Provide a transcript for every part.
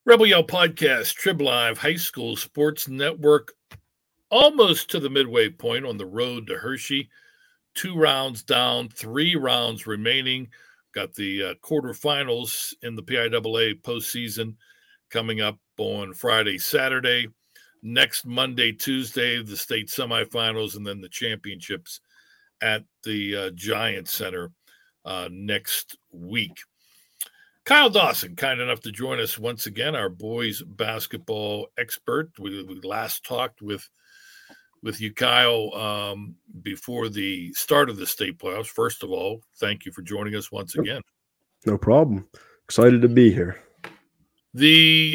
Rebel Yell Podcast, Trib Live, High School Sports Network, almost to the midway point on the road to Hershey. 2 rounds down, 3 rounds remaining. Got the quarterfinals in the PIAA postseason coming up on Friday, Saturday. Next Monday, Tuesday, the state semifinals, and then the championships at the Giant Center next week. Kyle Dawson, kind enough to join us once again, our boys basketball expert. We last talked with you, Kyle, before the start of the state playoffs. First of all, thank you for joining us once again. No problem. Excited to be here. The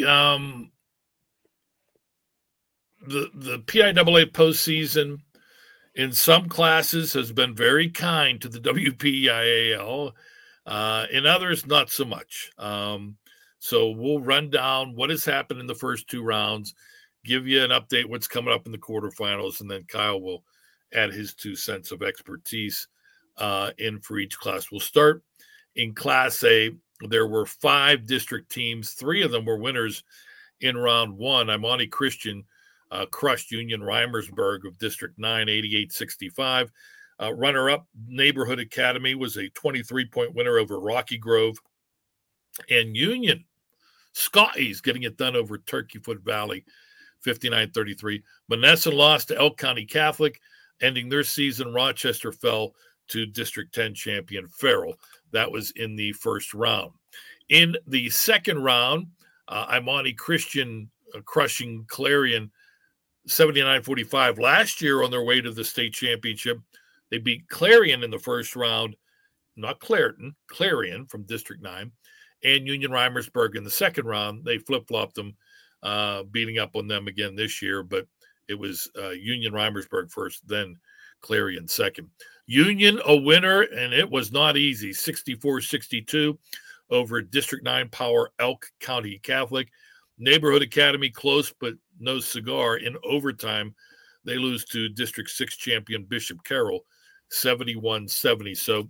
PIAA postseason in some classes has been very kind to the WPIAL. In others, not so much. So we'll run down what has happened in the first 2 rounds, give you an update what's coming up in the quarterfinals, and then Kyle will add his 2 cents of expertise in for each class. We'll start in Class A. There were 5 district teams. 3 of them were winners in round 1. Imani Christian crushed Union Reimersburg of District 9, 88-65. Runner-up, Neighborhood Academy was a 23-point winner over Rocky Grove. And Union, Scotty's getting it done over Turkey Foot Valley, 59-33. Monessen lost to Elk County Catholic. Ending their season, Rochester fell to District 10 champion Farrell. That was in the first round. In the second round, Imani Christian crushing Clarion 79-45. Last year on their way to the state championship, they beat Clarion in the first round, not Clairton, Clarion from District 9, and Union Reimersburg in the second round. They flip-flopped them, beating up on them again this year, but it was Union Reimersburg first, then Clarion second. Union, a winner, and it was not easy, 64-62 over District 9 power Elk County Catholic. Neighborhood Academy close, but no cigar. In overtime, they lose to District 6 champion Bishop Carroll, 71-70. So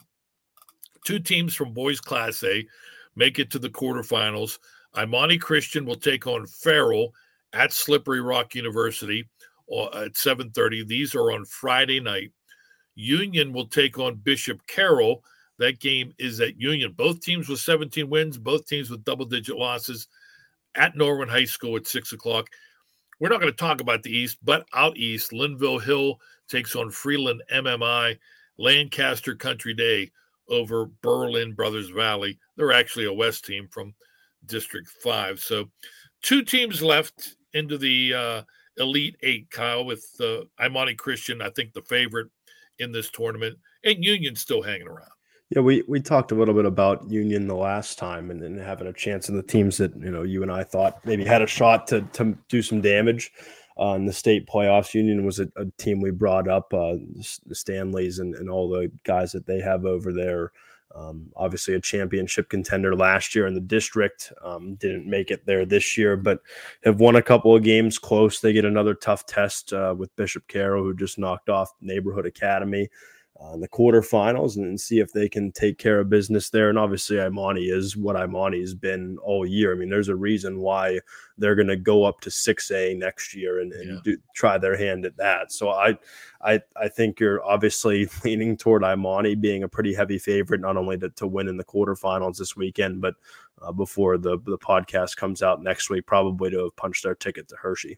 2 teams from boys Class A make it to the quarterfinals. Imani Christian will take on Farrell at Slippery Rock University at 7:30. These are on Friday night. Union will take on Bishop Carroll. That game is at Union. Both teams with 17 wins, both teams with double-digit losses at Norwin High School at 6 o'clock. We're not going to talk about the East, but out East, Linville Hill takes on Freeland MMI, Lancaster Country Day over Berlin Brothers Valley. They're actually a West team from District 5. So 2 teams left into the Elite 8, Kyle, with Imani Christian, I think the favorite in this tournament, and Union still hanging around. Yeah, we talked a little bit about Union the last time and then having a chance in the teams that, you and I thought maybe had a shot to do some damage in the state playoffs. Union was a team we brought up, the Stanleys and all the guys that they have over there. Obviously a championship contender last year in the district, didn't make it there this year, but have won a couple of games close. They get another tough test with Bishop Carroll, who just knocked off Neighborhood Academy in the quarterfinals, and see if they can take care of business there. And obviously Imani is what Imani's been all year. I mean, there's a reason why they're going to go up to 6A next year and try their hand at that. So I think you're obviously leaning toward Imani being a pretty heavy favorite, not only to win in the quarterfinals this weekend, but before the podcast comes out next week, probably to have punched their ticket to Hershey.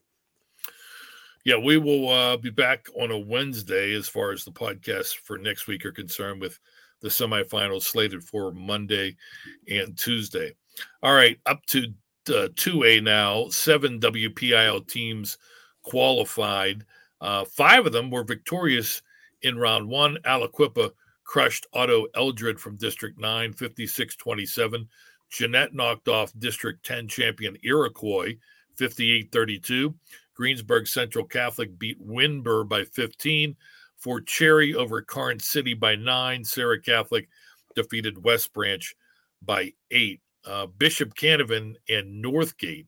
Yeah, we will be back on a Wednesday as far as the podcasts for next week are concerned, with the semifinals slated for Monday and Tuesday. All right, up to 2A now. 7 WPIL teams qualified. 5 of them were victorious in round 1. Aliquippa crushed Otto Eldred from District 9, 56-27. Jeanette knocked off District 10 champion Iroquois, 58-32. Greensburg Central Catholic beat Winburg by 15. Fort Cherry over Karn City by 9. Sarah Catholic defeated West Branch by 8. Bishop Canevin and Northgate,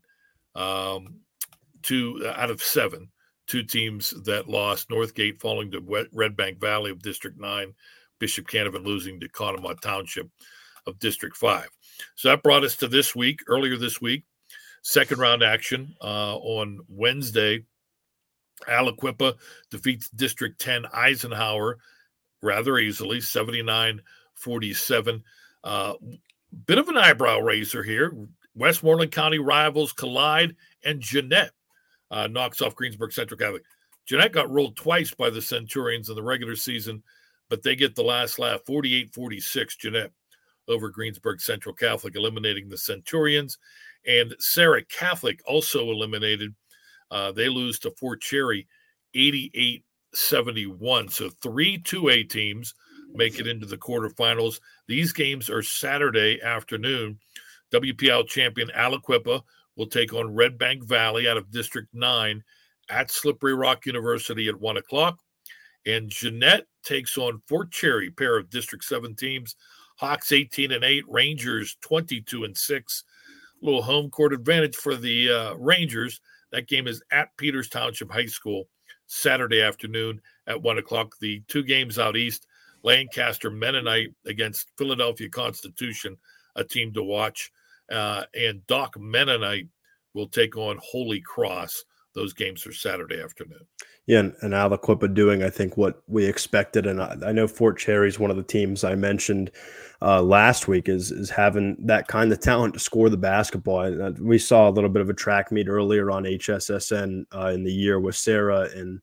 2 out of 7. 2 teams that lost. Northgate falling to Red Bank Valley of District 9. Bishop Canevin losing to Conemaugh Township of District 5. So that brought us to this week. Earlier this week, Second round action on Wednesday. Aliquippa defeats District 10 Eisenhower rather easily, 79-47. Bit of an eyebrow raiser here. Westmoreland County rivals collide, and Jeanette knocks off Greensburg Central Catholic. Jeanette got rolled twice by the Centurions in the regular season, but they get the last laugh, 48-46, Jeanette over Greensburg Central Catholic, eliminating the Centurions. And Sarah Catholic also eliminated. They lose to Fort Cherry, 88-71. So 3 2A teams make it into the quarterfinals. These games are Saturday afternoon. WPL champion Aliquippa will take on Red Bank Valley out of District 9 at Slippery Rock University at 1 o'clock. And Jeanette takes on Fort Cherry, pair of District 7 teams. Hawks 18-8, Rangers 22-6. A little home court advantage for the Rangers. That game is at Peters Township High School Saturday afternoon at 1 o'clock. The two games out east, Lancaster Mennonite against Philadelphia Constitution, a team to watch. And Dock Mennonite will take on Holy Cross. Those games are Saturday afternoon. Yeah, and Aliquippa doing, I think, what we expected. And I know Fort Cherry is one of the teams I mentioned last week is having that kind of talent to score the basketball. We saw a little bit of a track meet earlier on HSSN in the year with Sarah and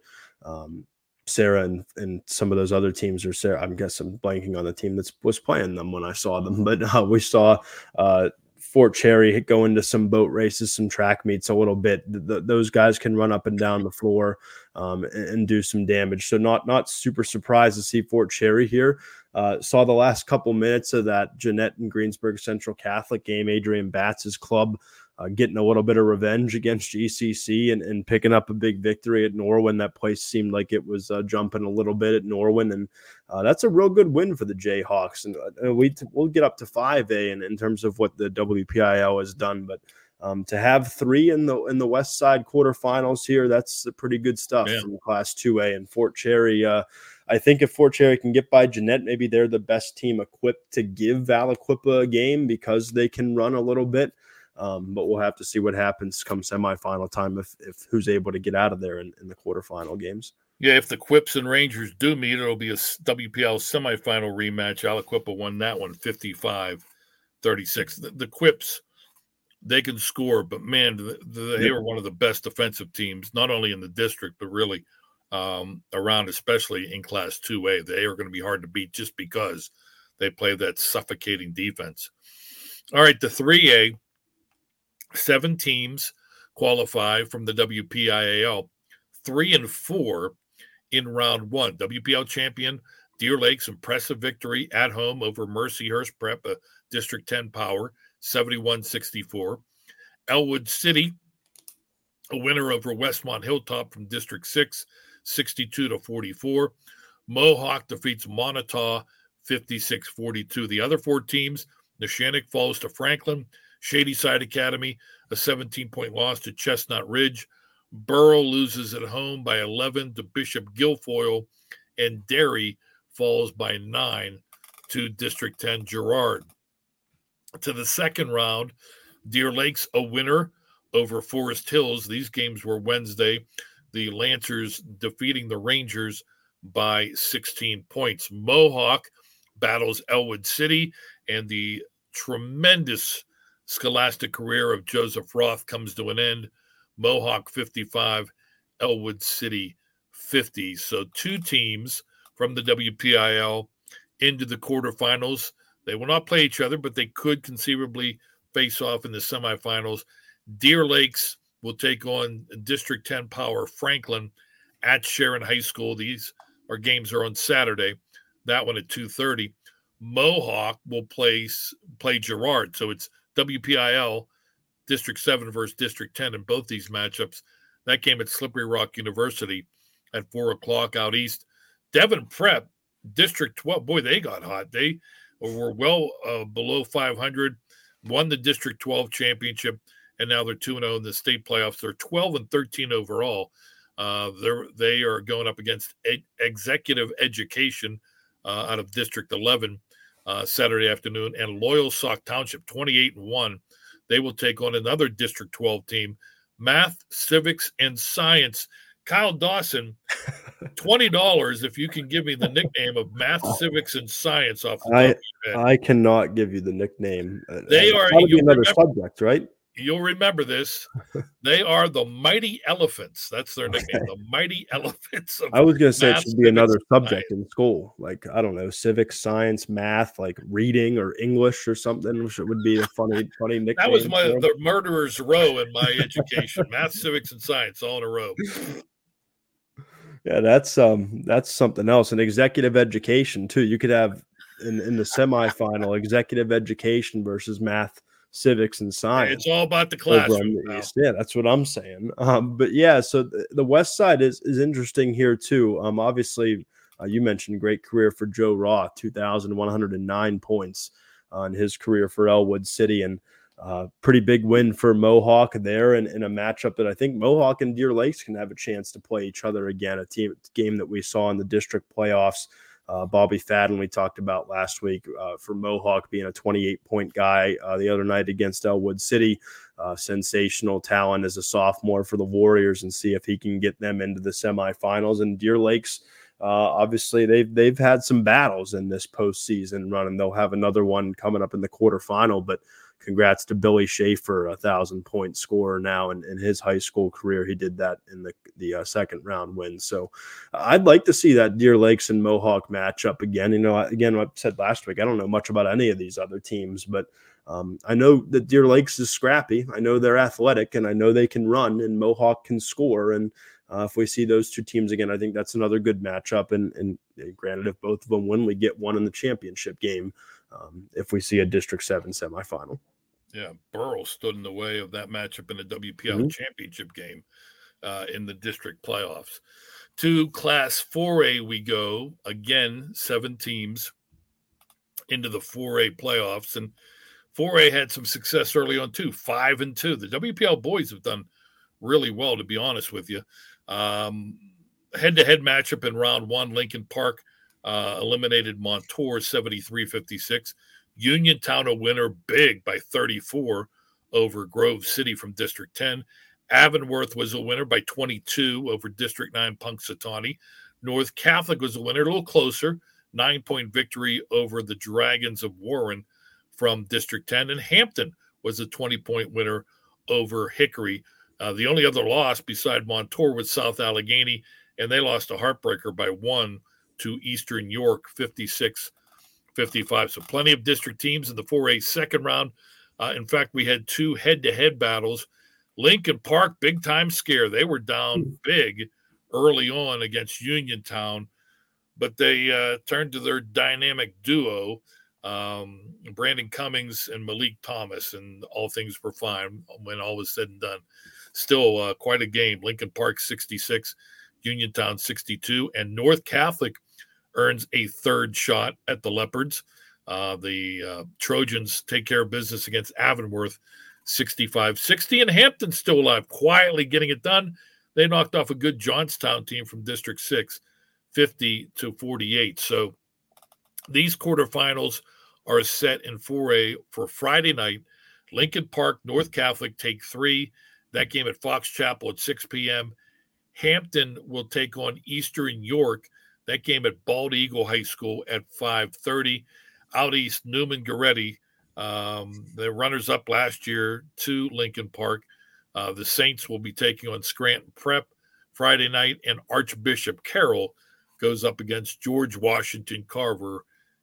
some of those other teams. Or Sarah, I guess I'm blanking on the team that was playing them when I saw them. But we saw Fort Cherry go into some boat races, some track meets a little bit. Those guys can run up and down the floor and do some damage. So not super surprised to see Fort Cherry here. Saw the last couple minutes of that Jeanette and Greensburg Central Catholic game. Adrian Batts' club getting a little bit of revenge against GCC and picking up a big victory at Norwin. That place seemed like it was jumping a little bit at Norwin, and that's a real good win for the Jayhawks. And we'll get up to 5A in terms of what the WPIL has done, but to have 3 in the West Side quarterfinals here, that's pretty good stuff from Class 2A. And Fort Cherry, I think if Fort Cherry can get by Jeanette, maybe they're the best team equipped to give Aliquippa a game because they can run a little bit. But we'll have to see what happens come semifinal time if who's able to get out of there in the quarterfinal games. Yeah, if the Quips and Rangers do meet, it'll be a WPL semifinal rematch. Aliquippa won that one 55-36. The Quips, they can score, but man, they were one of the best defensive teams, not only in the district, but really around, especially in Class 2A. They are going to be hard to beat just because they play that suffocating defense. All right, the 3A, 7 teams qualify from the WPIAL, 3 and 4 in round 1. WPL champion Deer Lake's impressive victory at home over Mercyhurst Prep, a District 10 power, 71-64. Elwood City, a winner over Westmont Hilltop from District 6, 62-44. Mohawk defeats Montauk, 56-42. The other 4 teams, Neshannock falls to Franklin. Shadyside Academy, a 17-point loss to Chestnut Ridge. Borough loses at home by 11 to Bishop Guilfoyle, and Derry falls by 9 to District 10 Girard. To the second round, Deer Lake's a winner over Forest Hills. These games were Wednesday. The Lancers defeating the Rangers by 16 points. Mohawk battles Elwood City, and the tremendous scholastic career of Joseph Roth comes to an end. Mohawk 55, Elwood City 50. So 2 teams from the WPIL into the quarterfinals. They will not play each other, but they could conceivably face off in the semifinals. Deer Lakes will take on District 10 power Franklin at Sharon High School. These games are on Saturday. That one at 2:30. Mohawk will play Girard. So it's WPIL, District 7 versus District 10 in both these matchups. That game at Slippery Rock University at 4 o'clock out east. Devon Prep, District 12, boy, they got hot. They were well below 500, won the District 12 championship, and now they're 2-0 in the state playoffs. They're 12-13 overall. They are going up against Executive Education out of District 11 Saturday afternoon, and Loyal Sauk Township, 28-1. They will take on another District 12 team, Math, Civics, and Science. Kyle Dawson, $20 if you can give me the nickname of Math, Civics, and Science off the top of your head. I cannot give you the nickname. They are another subject, right? You'll remember this. They are the Mighty Elephants. That's their nickname, the Mighty Elephants. I was going to say it should be another subject science. in school. Like, I don't know, civics, science, math, like reading or English or something, which would be a funny nickname. That was the murderer's row in my education. Math, civics, and science all in a row. Yeah, that's something else. And executive education too. You could have in the semifinal executive education versus math, civics, and science. It's all about the classroom. Yeah, that's what I'm saying. But yeah, so the West Side is interesting here too. Obviously, you mentioned great career for Joe Roth, 2,109 points in his career for Elwood City, and pretty big win for Mohawk there in a matchup that I think Mohawk and Deer Lakes can have a chance to play each other again. A game that we saw in the district playoffs. Bobby Fadden, we talked about last week, for Mohawk being a 28-point guy the other night against Elwood City. Sensational talent as a sophomore for the Warriors, and see if he can get them into the semifinals. And Deer Lakes, obviously, they've had some battles in this postseason run, and they'll have another one coming up in the quarterfinal. But congrats to Billy Schaefer, 1,000-point scorer now in his high school career. He did that in the second round win. So I'd like to see that Deer Lakes and Mohawk matchup again. Again, what I said last week, I don't know much about any of these other teams, but I know that Deer Lakes is scrappy. I know they're athletic, and I know they can run, and Mohawk can score. And if we see those two teams again, I think that's another good matchup. And granted, if both of them win, we get one in the championship game. If we see a District 7 semifinal. Yeah, Burrell stood in the way of that matchup in the WPL championship game in the district playoffs. To Class 4A we go. Again, 7 teams into the 4A playoffs. And 4A had some success early on, too, 5-2. The WPL boys have done really well, to be honest with you. Head-to-head matchup in round 1, Lincoln Park eliminated Montour 73-56. Uniontown a winner big by 34 over Grove City from District 10. Avonworth was a winner by 22 over District 9 Punxsutawney. North Catholic was a winner, a little closer, 9-point victory over the Dragons of Warren from District 10. And Hampton was a 20-point winner over Hickory. The only other loss beside Montour was South Allegheny, and they lost a heartbreaker by 1 to Eastern York, 56-55. So plenty of district teams in the 4A second round. In fact, we had 2 head-to-head battles. Lincoln Park, big-time scare. They were down big early on against Uniontown, but they turned to their dynamic duo, Brandon Cummings and Malik Thomas, and all things were fine when all was said and done. Still quite a game. Lincoln Park 66, Uniontown 62, and North Catholic earns a third shot at the Leopards. The Trojans take care of business against Avonworth 65-60, and Hampton still alive, quietly getting it done. They knocked off a good Johnstown team from District 6, 50-48. So these quarterfinals are set in 4A for Friday night. Lincoln Park, North Catholic take 3. That game at Fox Chapel at 6 p.m. Hampton will take on Eastern York. That game at Bald Eagle High School at 5:30. Out east, Newman Goretti, the runners-up last year to Lincoln Park. The Saints will be taking on Scranton Prep Friday night, and Archbishop Carroll goes up against George Washington Carver,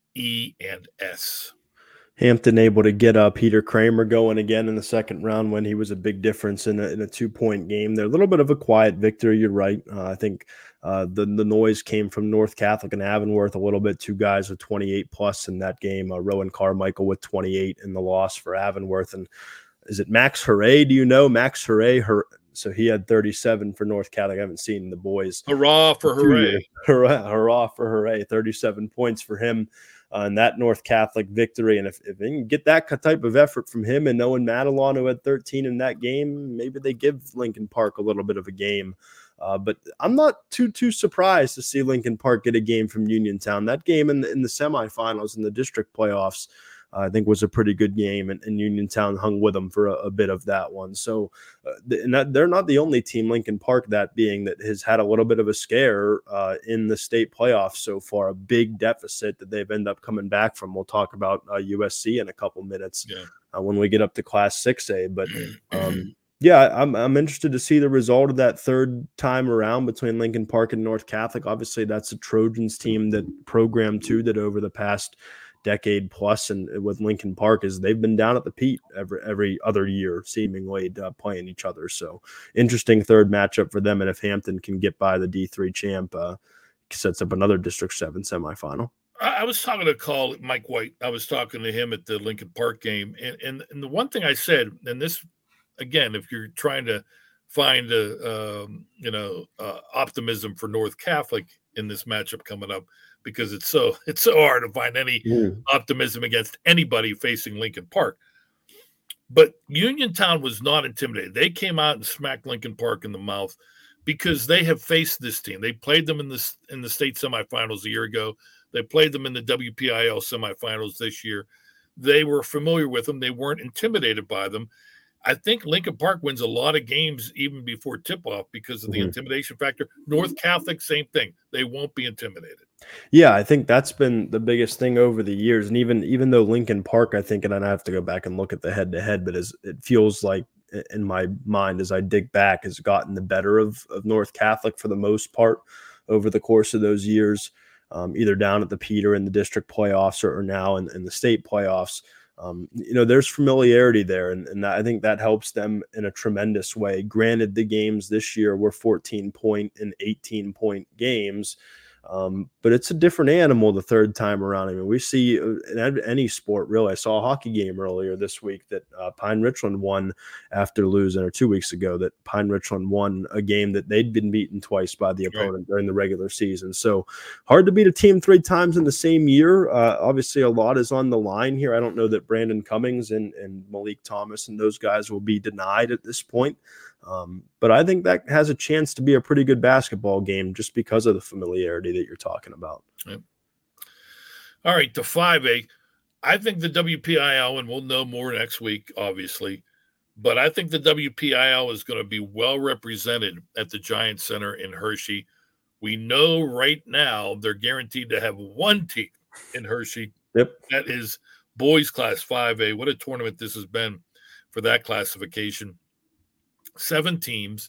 E&S. Hampton able to get Peter Kramer going again in the second round when he was a big difference in a 2-point game. They're a little bit of a quiet victory. You're right. I think the noise came from North Catholic and Avonworth a little bit. 2 guys with 28 plus in that game. Rowan Carmichael with 28 in the loss for Avonworth. And is it Max Hooray? Do you know Max Hooray? So he had 37 for North Catholic. I haven't seen the boys. Hurrah for Hooray. Hurrah for Hooray. 37 points for him. And that North Catholic victory. And if they can get that type of effort from him and Owen Madelon, who had 13 in that game, maybe they give Lincoln Park a little bit of a game. But I'm not too surprised to see Lincoln Park get a game from Uniontown. That game in the semifinals in the district playoffs, I think was a pretty good game, and Uniontown hung with them for a bit of that one. So they're not the only team, Lincoln Park, that being, that has had a little bit of a scare in the state playoffs so far, a big deficit that they've ended up coming back from. We'll talk about USC in a couple minutes when we get up to Class 6A. But yeah, I'm interested to see the result of that third time around between Lincoln Park and North Catholic. Obviously, that's a Trojans team that programmed too, that over the past decade plus, and with Lincoln Park, is they've been down at the Pete every other year, seemingly playing each other. So interesting third matchup for them, and if Hampton can get by the D3 champ, sets up another District 7 semifinal. I was talking to Mike White. I was talking to him at the Lincoln Park game, and the one thing I said, and this, again, if you're trying to find optimism for North Catholic in this matchup coming up, because it's so hard to find any optimism against anybody facing Lincoln Park. But Uniontown was not intimidated. They came out and smacked Lincoln Park in the mouth because they have faced this team. They played them in the state semifinals a year ago. They played them in the WPIL semifinals this year. They were familiar with them. They weren't intimidated by them. I think Lincoln Park wins a lot of games even before tip-off because of the intimidation factor. North Catholic, same thing. They won't be intimidated. Yeah, I think that's been the biggest thing over the years. And even though Lincoln Park, I think, and I have to go back and look at the head-to-head, but it feels like in my mind as I dig back, has gotten the better of North Catholic for the most part over the course of those years, either down at the Pete or in the district playoffs or now in the state playoffs. There's familiarity there, and I think that helps them in a tremendous way. Granted, the games this year were 14-point and 18-point games, but it's a different animal the third time around. I mean, we see in any sport, really. I saw a hockey game earlier this week that Pine Richland won after losing, or 2 weeks ago, that Pine Richland won a game that they'd been beaten twice by the opponent during the regular season. So hard to beat a team 3 times in the same year. Obviously, a lot is on the line here. I don't know that Brandon Cummings and Malik Thomas and those guys will be denied at this point. But I think that has a chance to be a pretty good basketball game just because of the familiarity that you're talking about. Yep. All right, to 5A. I think the WPIL, and we'll know more next week, obviously, but I think the WPIL is going to be well represented at the Giant Center in Hershey. We know right now they're guaranteed to have one team in Hershey. Yep. That is boys class 5A. What a tournament this has been for that classification. 7 teams,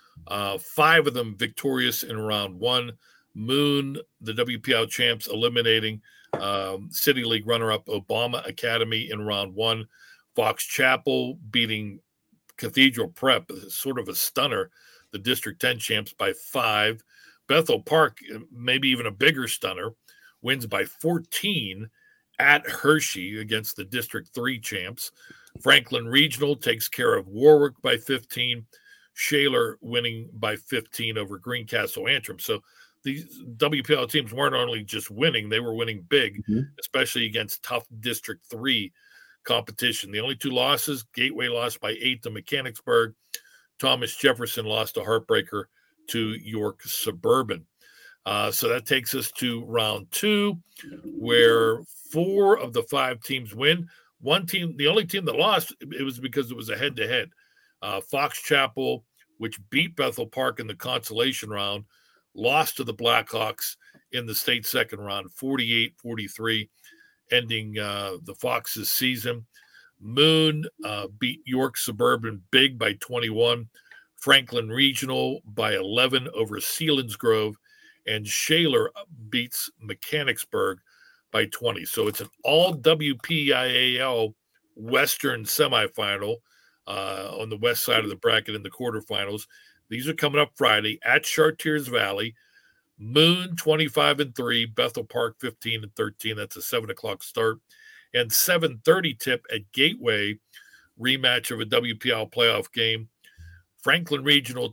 5 of them victorious in round 1. Moon, the WPIL champs, eliminating City League runner-up Obama Academy in round 1. Fox Chapel beating Cathedral Prep, sort of a stunner, the District 10 champs, by 5. Bethel Park, maybe even a bigger stunner, wins by 14 at Hershey against the District 3 champs. Franklin Regional takes care of Warwick by 15. Shaler winning by 15 over Greencastle Antrim. So these WPL teams weren't only just winning, they were winning big, especially against tough District 3 competition. The only 2 losses, Gateway lost by 8 to Mechanicsburg. Thomas Jefferson lost a heartbreaker to York Suburban. So that takes us to round 2, where 4 of the 5 teams win. One team, the only team that lost, it was because it was a head-to-head. Fox Chapel, which beat Bethel Park in the consolation round, lost to the Blackhawks in the state second round, 48-43, ending the Fox's season. Moon beat York Suburban big by 21. Franklin Regional by 11 over Selinsgrove. And Shaler beats Mechanicsburg by 20. So it's an all WPIAL Western semifinal on the west side of the bracket in the quarterfinals. These are coming up Friday at Chartiers Valley. Moon 25-3, Bethel Park 15-13. That's a 7:00 start. And 7:30 tip at Gateway, rematch of a WPIAL playoff game. Franklin Regional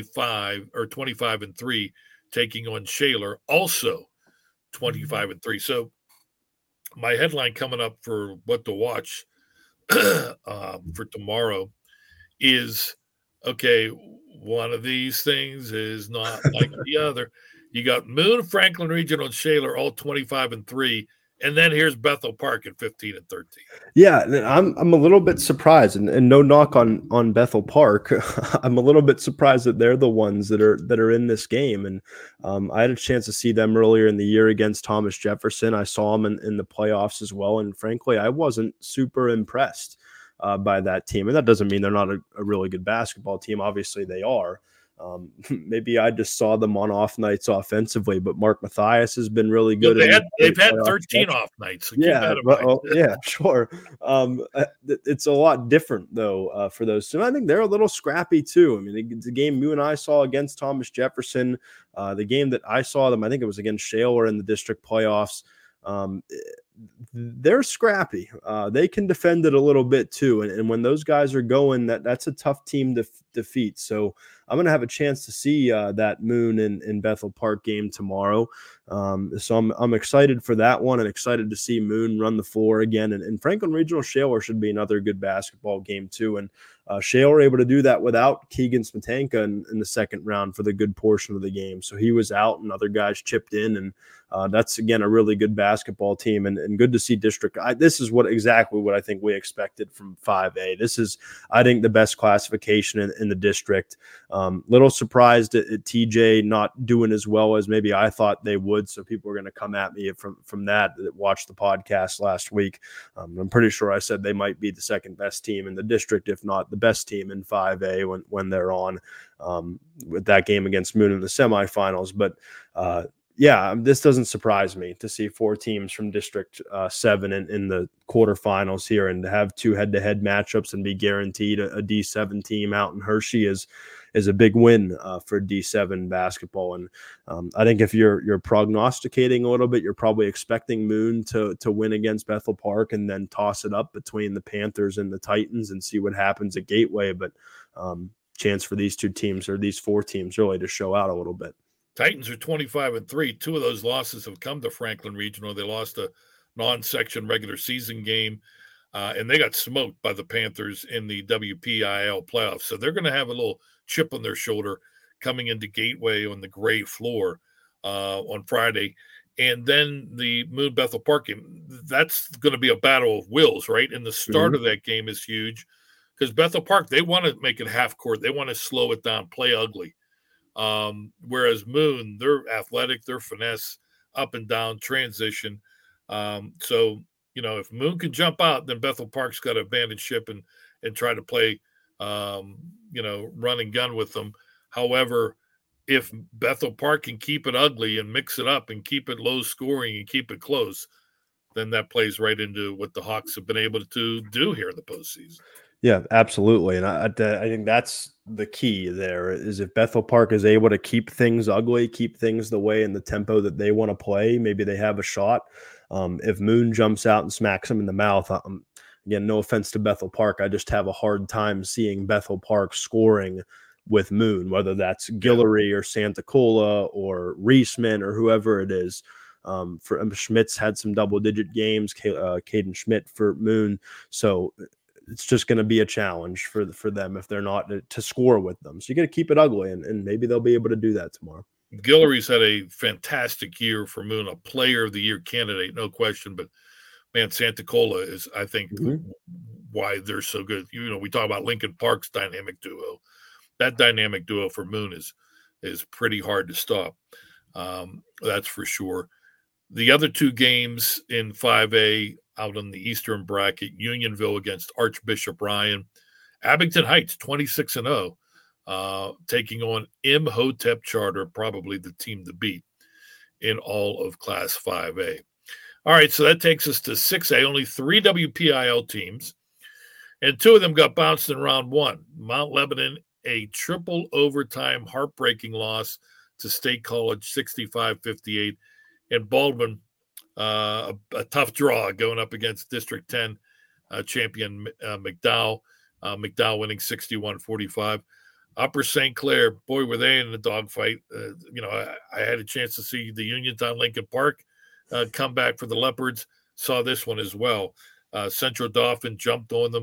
25-3, taking on Shaler, also 25-3. So my headline coming up for what to watch for tomorrow is, okay, one of these things is not like the other. You got Moon, Franklin Regional, and Shaler all 25-3, And then here's Bethel Park at 15-13. Yeah, and I'm a little bit surprised, and no knock on Bethel Park. I'm a little bit surprised that they're the ones that are in this game. And I had a chance to see them earlier in the year against Thomas Jefferson. I saw them in the playoffs as well, and frankly, I wasn't super impressed by that team. And that doesn't mean they're not a really good basketball team. Obviously, they are. Maybe I just saw them on off nights offensively, but Mark Matthias has been really good. They've had 13 off nights. So yeah, yeah, sure. It's a lot different though for those two. I think they're a little scrappy too. I mean, the game you and I saw against Thomas Jefferson, the game that I saw them, I think it was against Shaler in the district playoffs. They're scrappy. They can defend it a little bit too. And when those guys are going, that's a tough team to defeat. So I'm going to have a chance to see that Moon in Bethel Park game tomorrow. So I'm excited for that one and excited to see Moon run the floor again. And Franklin Regional Shaler should be another good basketball game too. And Shaler able to do that without Keegan Smetanka in the second round for the good portion of the game. So he was out and other guys chipped in, and that's again a really good basketball team and good to see district. This is exactly what I think we expected from 5A. This is, I think, the best classification in the district. Little surprised at TJ not doing as well as maybe I thought they would. So people are going to come at me from that watched the podcast last week. I'm pretty sure I said they might be the second best team in the district, if not the best team in 5A when they're on with that game against Moon in the semifinals. But yeah, this doesn't surprise me to see four teams from District 7 in the quarterfinals here, and to have two head-to-head matchups and be guaranteed a D7 team out in Hershey is a big win for D7 basketball. And I think if you're prognosticating a little bit, you're probably expecting Moon to win against Bethel Park and then toss it up between the Panthers and the Titans and see what happens at Gateway. But chance for these two teams, or these four teams, really to show out a little bit. Titans are 25-3. Two of those losses have come to Franklin Regional. They lost a non-section regular season game, and they got smoked by the Panthers in the WPIL playoffs. So they're going to have a little chip on their shoulder coming into Gateway on the gray floor on Friday. And then the Moon Bethel Park game, that's going to be a battle of wills, right? And the start of that game is huge because Bethel Park, they want to make it half court. They want to slow it down, play ugly. Whereas Moon, they're athletic, they're finesse, up and down, transition. So, if Moon can jump out, then Bethel Park's got to abandon ship and try to play, run and gun with them. However, if Bethel Park can keep it ugly and mix it up and keep it low scoring and keep it close, then that plays right into what the Hawks have been able to do here in the postseason. Yeah, absolutely. And I think that's the key there is if Bethel Park is able to keep things ugly, keep things the way and the tempo that they want to play, maybe they have a shot. If Moon jumps out and smacks them in the mouth, again, no offense to Bethel Park, I just have a hard time seeing Bethel Park scoring with Moon, whether that's Guillory or Santa Cola or Reisman or whoever it is. For Schmidt's had some double-digit games, Caden Schmidt for Moon. So it's just going to be a challenge for them if they're not to score with them. So you got to keep it ugly, and maybe they'll be able to do that tomorrow. Guillory's had a fantastic year for Moon, a player of the year candidate, no question. But man, Santa Cola is, I think, why they're so good. We talk about Lincoln Park's dynamic duo. That dynamic duo for Moon is pretty hard to stop. That's for sure. The other two games in 5A out in the Eastern bracket, Unionville against Archbishop Ryan, Abington Heights 26-0, taking on Imhotep Charter, probably the team to beat in all of Class 5A. All right, so that takes us to 6A, only 3 WPIL teams, and 2 of them got bounced in round 1. Mount Lebanon, a triple overtime heartbreaking loss to State College 65-58, and Baldwin, a tough draw going up against District 10 champion McDowell. McDowell winning 61-45. Upper St. Clair, boy, were they in the dogfight. I had a chance to see the Uniontown Lincoln Park come back for the Leopards. Saw this one as well. Central Dauphin jumped on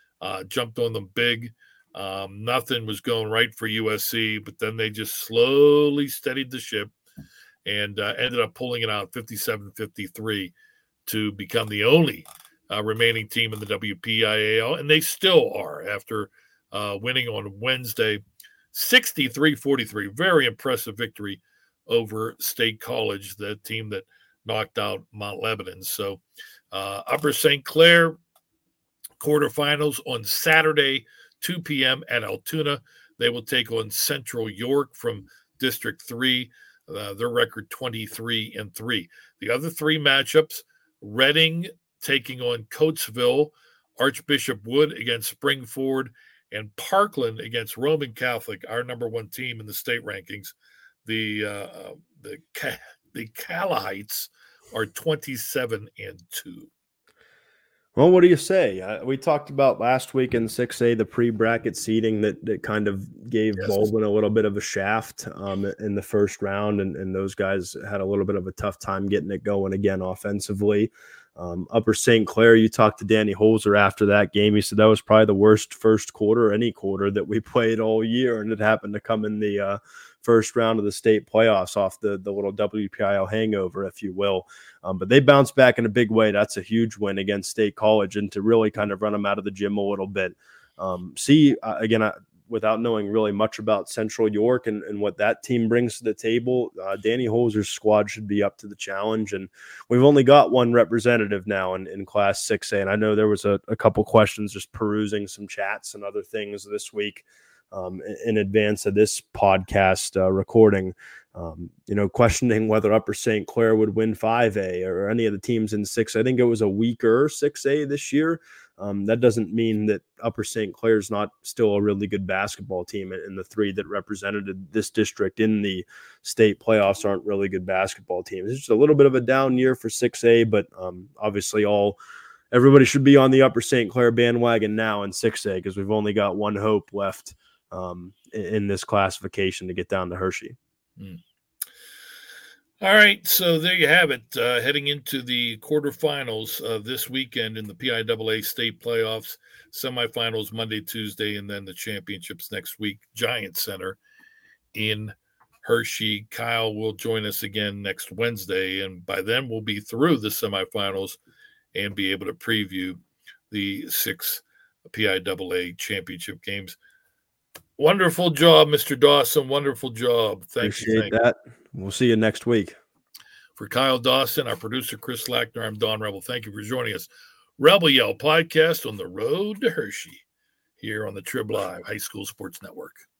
them big. Nothing was going right for USC, but then they just slowly steadied the ship and ended up pulling it out 57-53 to become the only remaining team in the WPIAL, and they still are after winning on Wednesday, 63-43. Very impressive victory over State College, the team that knocked out Mount Lebanon. So Upper St. Clair quarterfinals on Saturday, 2 p.m. at Altoona. They will take on Central York from District 3. Their record 23-3. The other three matchups, Reading taking on Coatesville, Archbishop Wood against Springford, and Parkland against Roman Catholic, our number one team in the state rankings. The Calahites are 27-2. Well, what do you say? We talked about last week in 6A, the pre-bracket seeding that kind of gave Baldwin a little bit of a shaft in the first round, and those guys had a little bit of a tough time getting it going again offensively. Upper St. Clair, you talked to Danny Holzer after that game. He said that was probably the worst first quarter, any quarter that we played all year, and it happened to come in the first round of the state playoffs off the little WPIL hangover, if you will. But they bounced back in a big way. That's a huge win against State College, and to really kind of run them out of the gym a little bit. Again, without knowing really much about Central York and what that team brings to the table, Danny Holzer's squad should be up to the challenge. And we've only got one representative now in Class 6A. And I know there was a couple questions just perusing some chats and other things this week in advance of this podcast recording, questioning whether Upper St. Clair would win 5A or any of the teams in 6. I think it was a weaker 6A this year. That doesn't mean that Upper St. Clair is not still a really good basketball team, and the three that represented this district in the state playoffs aren't really good basketball teams. It's just a little bit of a down year for 6A, but obviously everybody should be on the Upper St. Clair bandwagon now in 6A because we've only got one hope left in this classification to get down to Hershey. All right, so there you have it. Heading into the quarterfinals this weekend in the PIAA state playoffs, semifinals Monday, Tuesday, and then the championships next week. Giant Center in Hershey. Kyle will join us again next Wednesday, and by then we'll be through the semifinals and be able to preview the 6 PIAA championship games. Wonderful job, Mr. Dawson. Wonderful job. Thank you. Appreciate that. We'll see you next week. For Kyle Dawson, our producer, Chris Lackner, I'm Don Rebel. Thank you for joining us. Rebel Yell podcast on the road to Hershey here on the Trib Live High School Sports Network.